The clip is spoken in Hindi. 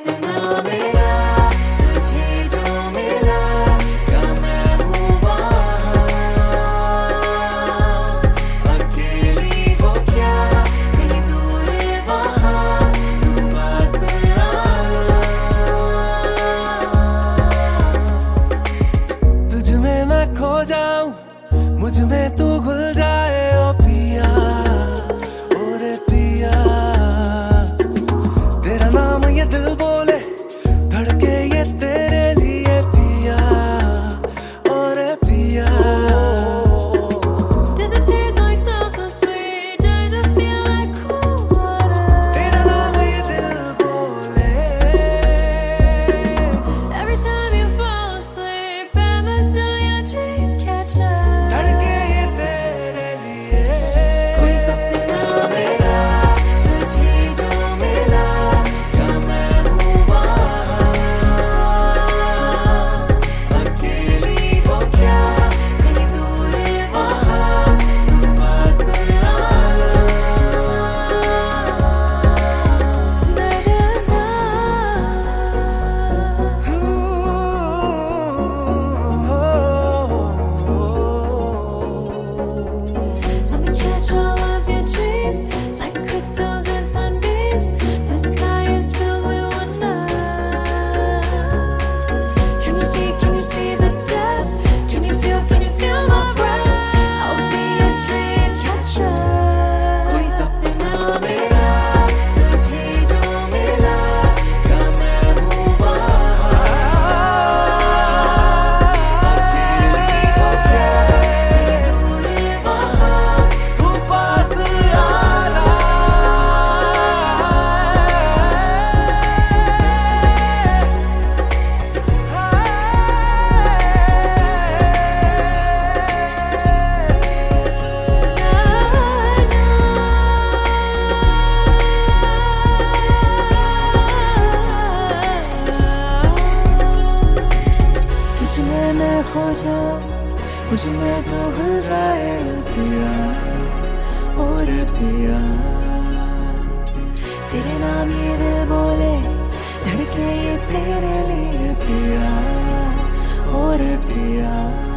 सपना मेरा तुझे जो मिला, क्या मैं हूँ वहाँ अकेली हो क्या, कहीं दूर वहाँ तू पास आ। तुझ में मैं खो जाऊं, मुझ में तू घुल जाए ओ पिया, ओ रे पिया। तेरा नाम ये दिल बोले, धड़के ये तेरे लिए पिया, ओ रे पिया। Does it taste like something sweet? Does it feel like cool water? तेरा नाम ये दिल बोले। Every time you fall asleep, am I still your dream catcher? धड़के ये तेरे लिए। कोई सपना मेरा तुझे जो मिला, क्या मैं हूँ वहाँ अकेली हो क्या, कहीं दूर वहाँ तू पास आ। Let me catch all of your dreams like crystals and sunbeams. The sky is filled with wonder. Can you see the depth? Can you feel my breath? I'll be your dream catcher. कोई सपना मेरा तुझे जो मिला, क्या मैं हूँ वहाँ अकेली हो क्या, कहीं दूर वहाँ तू पास आना। तुझ में मैं खो जाऊं, मुझ में तो घुल जाए पिया, ओ रे पिया। तेरे नाम ये दिल बोले, धड़के ये तेरे लिए पिया, ओ रे पिया।